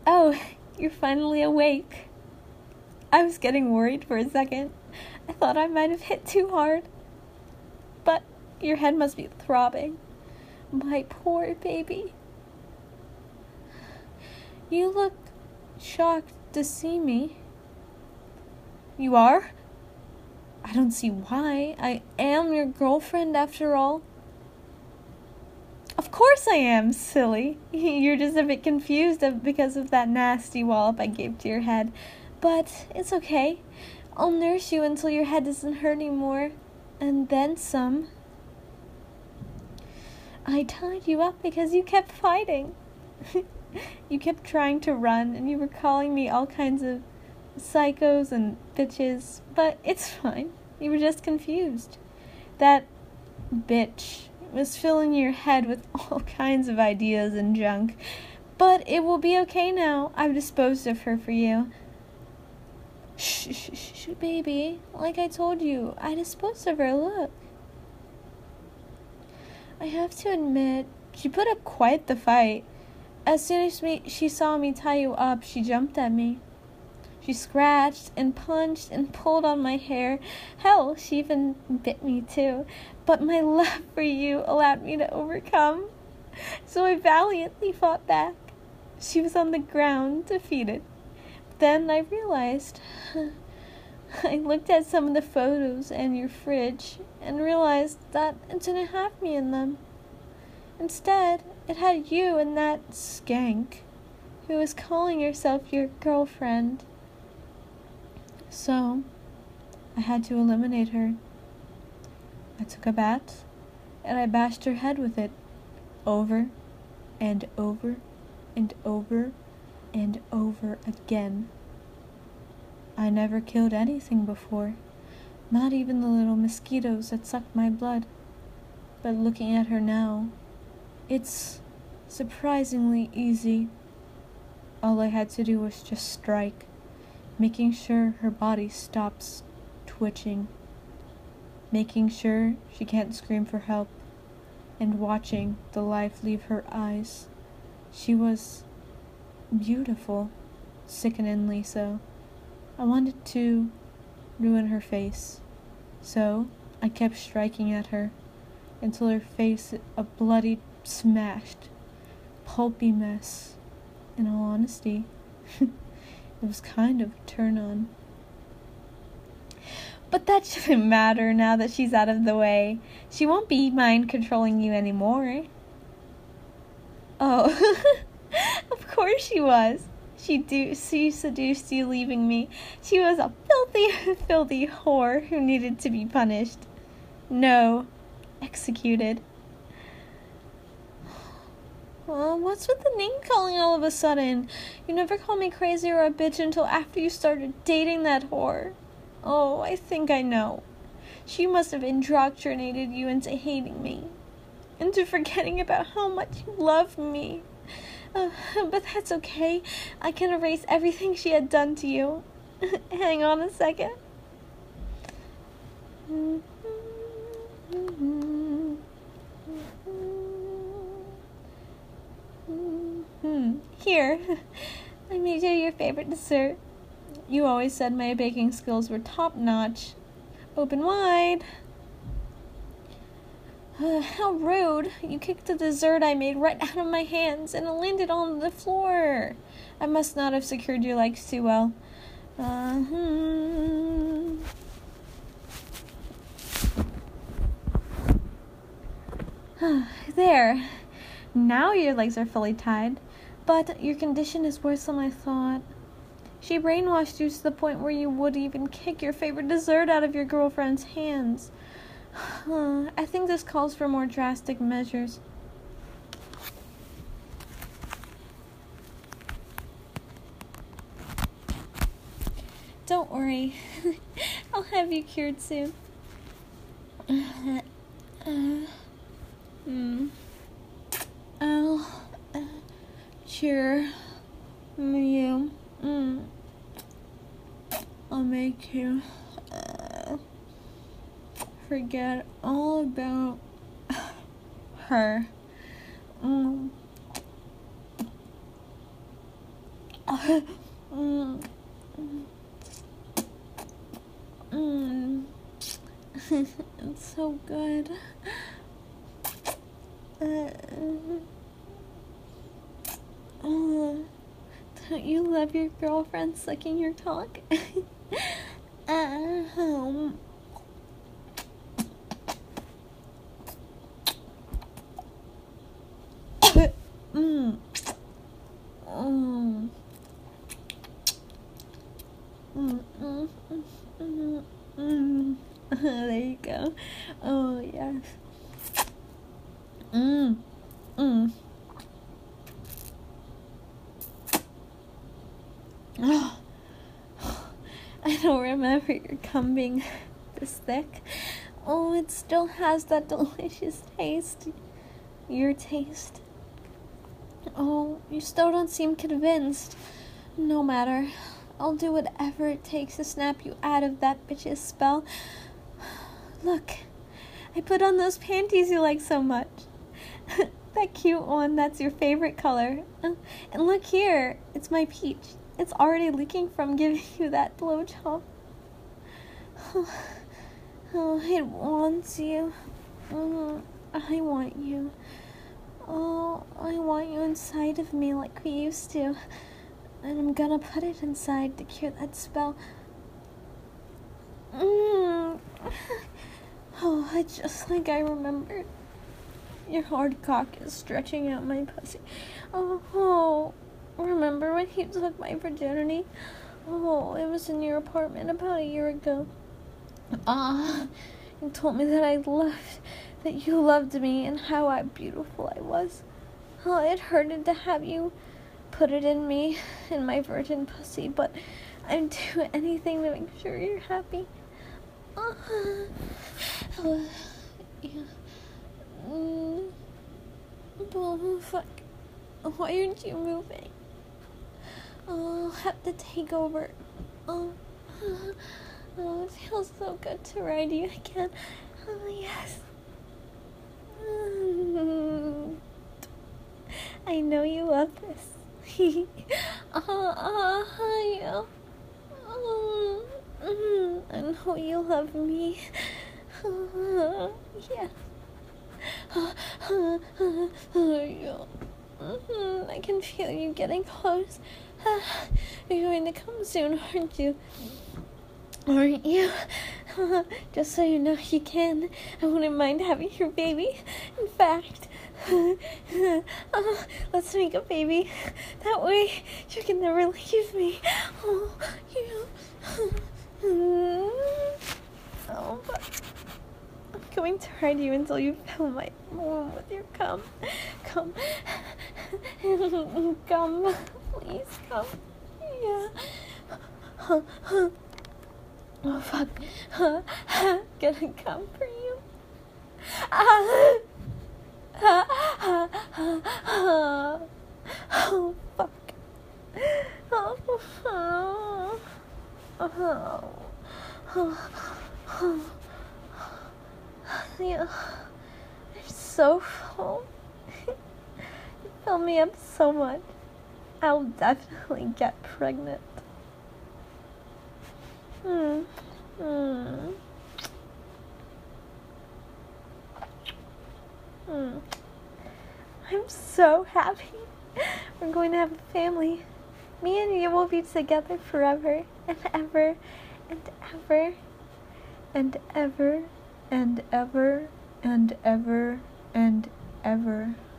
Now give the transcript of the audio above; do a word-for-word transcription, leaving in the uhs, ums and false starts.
Oh, you're finally awake. I was getting worried for a second. I thought I might have hit too hard. But your head must be throbbing. My poor baby. You look shocked to see me. You are? I don't see why. I am your girlfriend after all. Of course I am, silly. You're just a bit confused because of that nasty wallop I gave to your head. But it's okay. I'll nurse you until your head doesn't hurt anymore. And then some. I tied you up because you kept fighting. You kept trying to run, and you were calling me all kinds of psychos and bitches. But it's fine. You were just confused. That bitch was filling your head with all kinds of ideas and junk. But it will be okay now. I've disposed of her for you. Shh, shh, shh, shh, baby. Like I told you, I disposed of her. Look. I have to admit, she put up quite the fight. As soon as me, she saw me tie you up, she jumped at me. She scratched and punched and pulled on my hair. Hell, she even bit me too. But my love for you allowed me to overcome. So I valiantly fought back. She was on the ground, defeated. Then I realized. I looked at some of the photos in your fridge and realized that it didn't have me in them. Instead, it had you and that skank who was calling herself your girlfriend. So, I had to eliminate her. I took a bat and I bashed her head with it over and over and over and over again. I never killed anything before, not even the little mosquitoes that sucked my blood. But looking at her now, it's surprisingly easy. All I had to do was just strike, making sure her body stops twitching, making sure she can't scream for help, and watching the life leave her eyes. She was beautiful, sickeningly so. I wanted to ruin her face, so I kept striking at her until her face a bloody, smashed, pulpy mess. In all honesty, it was kind of a turn-on. But that shouldn't matter now that she's out of the way. She won't be mind-controlling you anymore. Oh, of course she was. She, do, she seduced you leaving me. She was a filthy, filthy whore who needed to be punished. No, executed. Oh, what's with the name-calling all of a sudden? You never called me crazy or a bitch until after you started dating that whore. Oh, I think I know. She must have indoctrinated you into hating me, into forgetting about how much you love me. Uh, but that's okay. I can erase everything she had done to you. Hang on a second. Here, I made you your favorite dessert. You always said my baking skills were top-notch. Open wide. Uh, how rude. You kicked the dessert I made right out of my hands and it landed on the floor. I must not have secured your legs too well. Uh-huh. There. Now your legs are fully tied. But your condition is worse than I thought. She brainwashed you to the point where you would even kick your favorite dessert out of your girlfriend's hands. I think this calls for more drastic measures. Don't worry. I'll have you cured soon. Uh, uh, mm. I'll uh, cure you. Mm. I'll make you uh, forget all about her. Mm. mm. Mm. It's so good. Uh, uh, don't you love your girlfriend sucking your cock? um, mm. Mm. Mm, mm, mm, mm, mm. There you go. Oh, yes. Mm, mm. Oh, I don't remember your cum being this thick. Oh, it still has that delicious taste. Your taste. Oh, you still don't seem convinced. No matter. I'll do whatever it takes to snap you out of that bitch's spell. Look, I put on those panties you like so much. That cute one, that's your favorite color. And look here, it's my peach. It's already leaking from giving you that blowjob. Oh, it wants you. Oh, I want you. Oh, I want you inside of me like we used to. And I'm gonna put it inside to cure that spell. Mm. Oh, it's just like I remembered. Your hard cock is stretching out my pussy. Oh, oh, remember when you took my virginity? Oh, it was in your apartment about a year ago. Ah, you told me that I loved, that you loved me and how I beautiful I was. Oh, it hurted to have you put it in me, in my virgin pussy, but I'd do anything to make sure you're happy. Uh, uh, yeah. Mm. Oh, fuck. Why aren't you moving? Oh, I'll have to take over. Oh, oh, it feels so good to ride you again. Oh, yes. Mm. I know you love this. Oh, oh, yeah. Oh, mm, I know you love me. Oh, yeah. Oh, oh, oh, oh, yeah. Mm-hmm. I can feel you getting close. You're going to come soon, aren't you? Aren't you? Just so you know, you can. I wouldn't mind having your baby. In fact, uh, let's make a baby. That way, you can never leave me. Oh, you. Oh, but I'm going to ride you until you fill my womb with your cum. Come. Come. Please come. Yeah. Oh, fuck. Gonna come for you. Ah. Oh, fuck. Oh, oh, oh, oh. Yeah. I'm so full. You fill me up so much. I'll definitely get pregnant. Hmm. Hmm. Hmm. I'm so happy. We're going to have a family. Me and you will be together forever and ever and ever and ever and ever and ever and ever.